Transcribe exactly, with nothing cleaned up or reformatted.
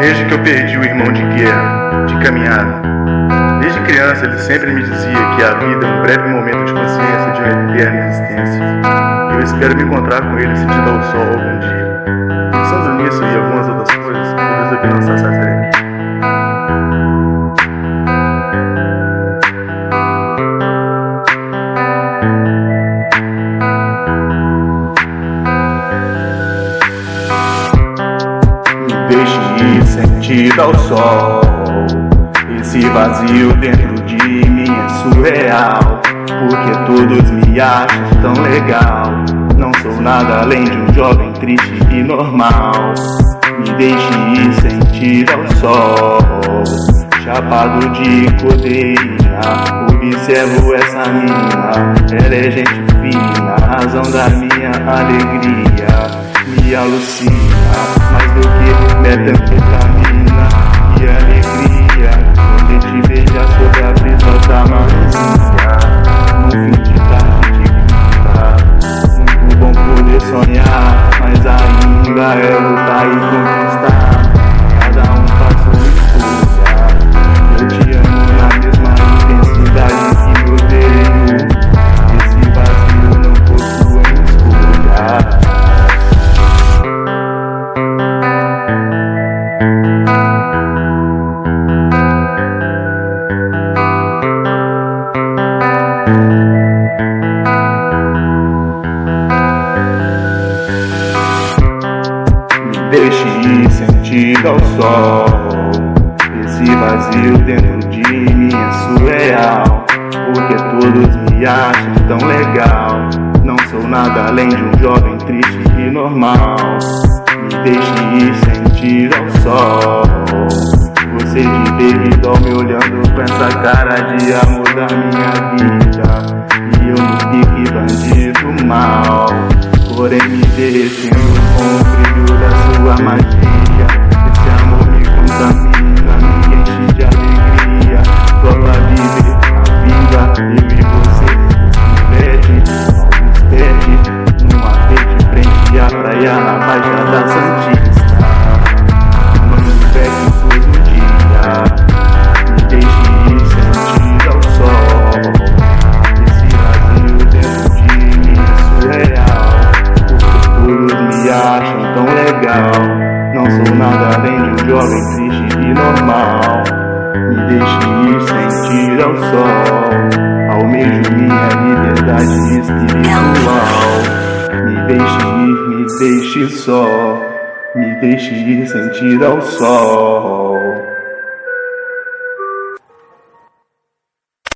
Desde que eu perdi o irmão de guerra, de caminhada. Desde criança ele sempre me dizia que a vida é um breve momento de consciência de uma eterna existência. Eu espero me encontrar com ele sentindo ao sol algum dia. Pensando nisso e algumas outras coisas, eu resolvi lançar essa track. Deixe ir sentido ao sol. Esse vazio dentro de mim é surreal, porque todos me acham tão legal. Não sou nada além de um jovem triste e normal. Me deixe ir sentido ao sol, chapado de codeína. Observo essa mina, ela é gente fina, a razão da minha alegria. Me alucina, mais do que metanfetamina e alegria. Quando eu te vejo sobre a brisa da maresia, num fim de tarde de quinta. Muito bom poder sonhar, mas ainda é lutar e conquistar. Cada um faz sua escolha. Eu te amo na mesma intensidade que eu odeio. Esse vazio não possui escolha. Deixe ir sentido ao sol. Esse vazio dentro de mim é surreal, porque todos me acham tão legal. Não sou nada além de um jovem triste e normal. Me deixe ir sentido ao sol. Você de baby doll me olhando com essa cara de amor da minha vida, e eu no pique bandido mal, porém me derretendo com o brilho da sua magia. Esse amor me contamina, me enche de alegria. Topa viver a vida, eu e você nos perde, nos perde. Numa rede de frente à praia na Baixada Santista. Mano, pede todo dia. Me deixe ir sentido ao sol. Esse vazio dentro de mim é surreal, todos me acham tão legal. Não sou nada além de um jovem triste e normal. Me deixe ir sentir ao sol. Almejo minha liberdade espiritual. Me deixe ir, me deixe só. Me deixe ir sentir ao sol.